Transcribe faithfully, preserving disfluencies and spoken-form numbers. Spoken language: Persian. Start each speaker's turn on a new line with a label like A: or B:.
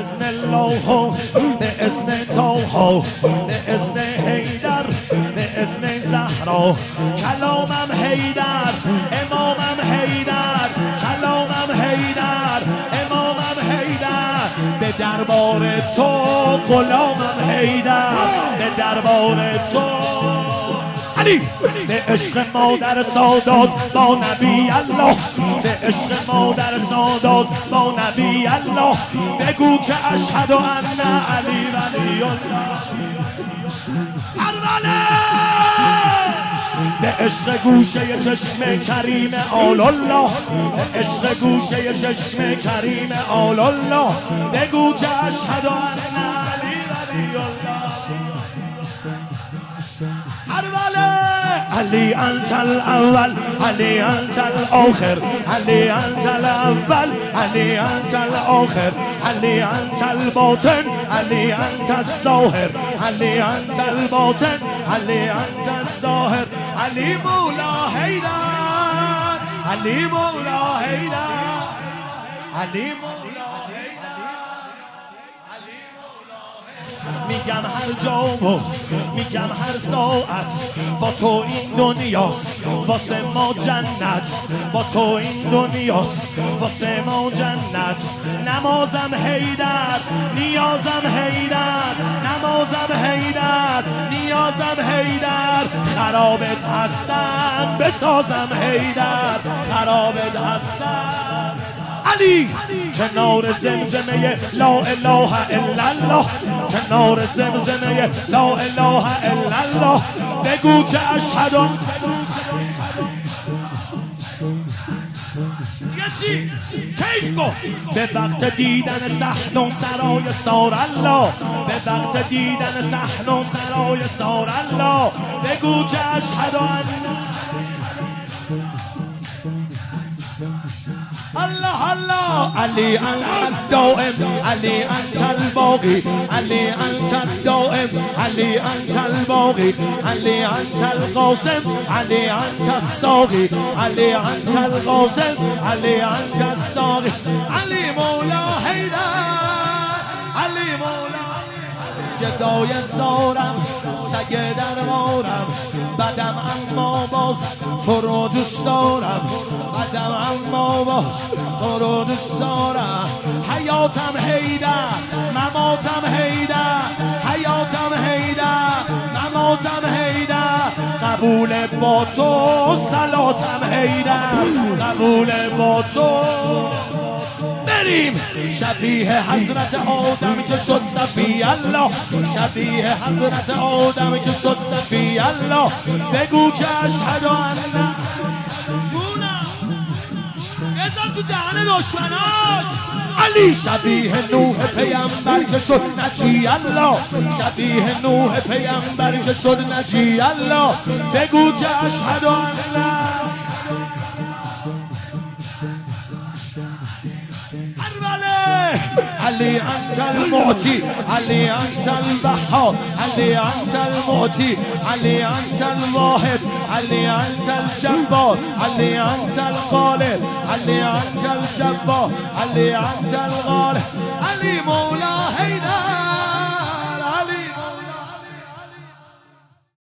A: بإذن الله بإذن طه بإذن حیدر بإذن زهرا کلامم حیدر امامم حیدر کلامم حیدر امامم حیدر به دربار تو غلامم حیدر به دربار تو علی به عشق مادر سادات با نبی الله به عشق مادر سادات با نبی الله بگو که اشهد ان علی ولی الله پروانه به عشق گوشه چشم کریم آل الله به عشق گوشه چشم کریم آل الله بگو که اشهد ان علی ولی الله علی انت الاول علی انت الاخر علی انت الاول علی انت الاخر علی انت الباطن علی انت الظاهر علی انت الباطن علی انت الظاهر علی مولا حیدر علی مولا حیدر علی مولا میگم هر جا و میگم هر ساعت با تو این دنیاست واسه ما جنت با تو این دنیاست واسه ما جنت نمازم حیدر نیازم حیدر نمازم حیدر نیازم حیدر خرابت هستم بسازم حیدر خرابت هستم علی کنار زمزمه لا اله الا الله کنار زمزمه لا اله الا الله بگو که اشهد کیف کن به وقت دیدن صحن و سرای سار الله به وقت دیدن صحن و سرای سار الله بگو که اشهد ان الله الله علی انت الدائم علی انت الباقی علی انت الدائم علی انت الباقی علی انت القاسم علی انت الساقی علی انت القاسم علی انت الساقی علی مولا حیدر علی مولا گدای زارم سگ درمارم بدم اما باز تو رو دوست دارم بدم اما باز تو رو دوست دارم حیاتم حیدر مماتم حیدر حیاتم حیدر مماتم حیدر قبول با تو صلاتم حیدر قبول با تو بریم شبیه حضرت آدم که شد صفی الله شبیه حضرت آدم که شد صفی الله بگو که اشهد ان جونم بزن تو دهن دشمناش علی شبیه نوح پیامبر که شد نجی الله شبیه نوح پیامبر که شد نجی الله بگو که اشهد ان علی انت المعطی علی انت البحار علی انت المعطی علی انت الواحد علی انت الجبار علی انت الغالب علی انت الجبار علی انت الغالب علی مولا حیدر